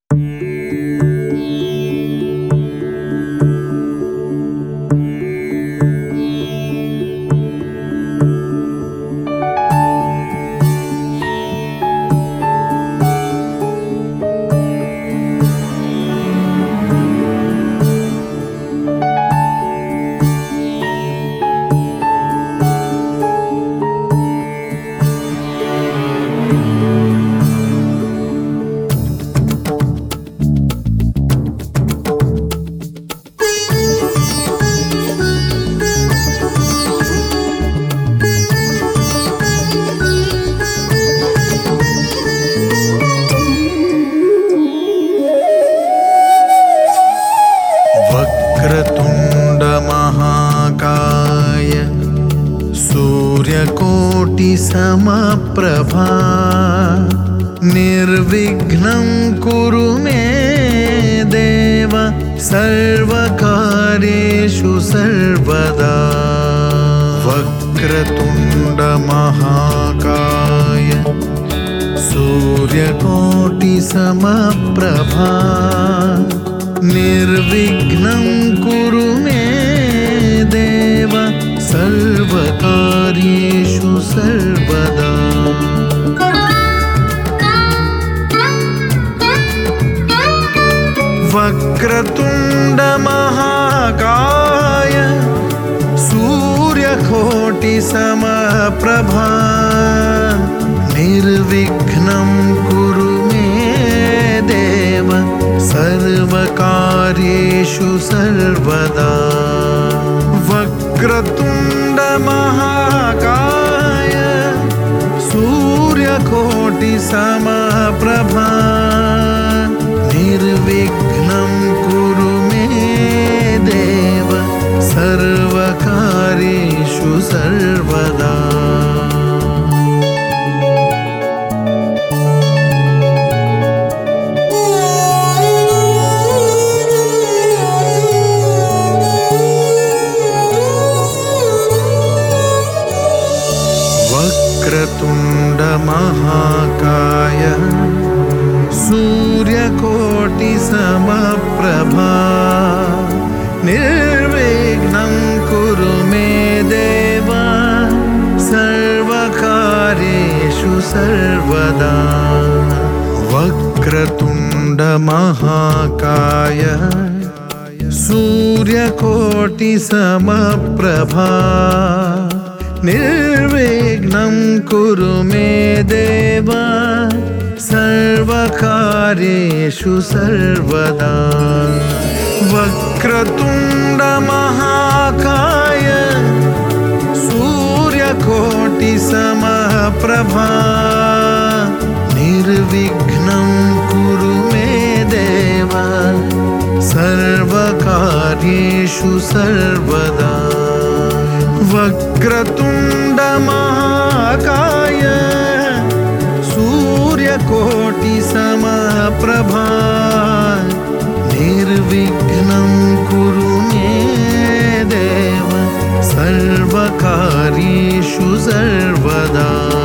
वक्रतुण्ड महाकाय सूर्यकोटि समप्रभा निर्विघ्नं कुरु मे देव सर्वकार्येषु सर्वदा। वक्रतुण्ड महाकाय सूर्यकोटि समप्रभा निर्विघ्नं कुरु मे देव सर्वकार्येषु सर्वदा। वक्रतुण्ड महाकाय सूर्यकोटि समप्रभा निर्विघ्नं कुरु मे देव सर्वकार्येषु सर्वदा। वक्रतुण्ड महाकाय सूर्यकोटि समप्रभा निर्विघ्नं कुरु मे देव सर्वकार्येषु सर्वदा। वक्रतुण्ड महाकाय सूर्यकोटि समप्रभा निर्विघ्नं कुरु मे देव सर्वकार्येषु सर्वदा। वक्रतुण्ड महाकाय सूर्यकोटि समप्रभा निर्विघ्नं कुरु मे देव सर्वकार्येषु सर्वदा। वक्रतुण्ड महाकाय सूर्यकोटि समप्रभा निर्विघ्नं कुरु मे देव सर्वकार्येषु सर्वदा। वक्रतुण्ड महाकाय सूर्यकोटि समप्रभा निर्विघ्नं कुरु मे देव सर्वकार्येषु सर्वदा।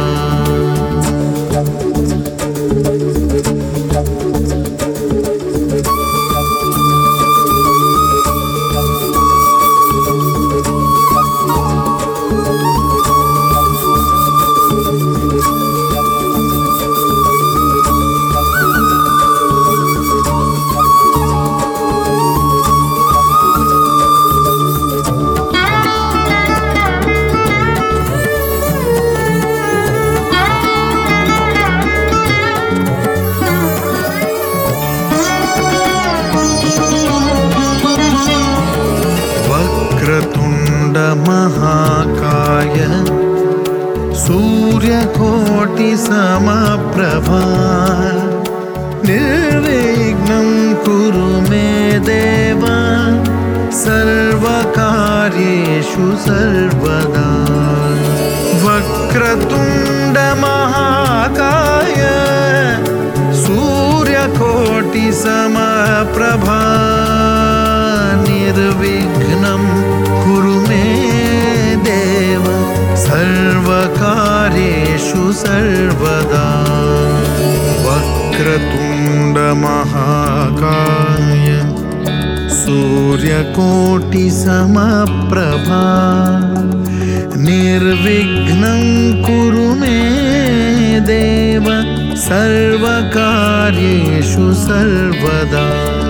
वक्रतुण्ड महाकाय सूर्यकोटि समप्रभा निर्विघ्नं कुरु मे देव सर्वकार्येषु सर्वदा। वक्रतुण्ड महाकाय सूर्यकोटि समप्रभा निर्विघ्नं कुरु मे देव सर्वकार्येषु सर्वदा। वक्रतुण्ड महाकाय सूर्यकोटिसमप्रभा निर्विघ्नं कुरु मे देव सर्वकार्येषु सर्वदा।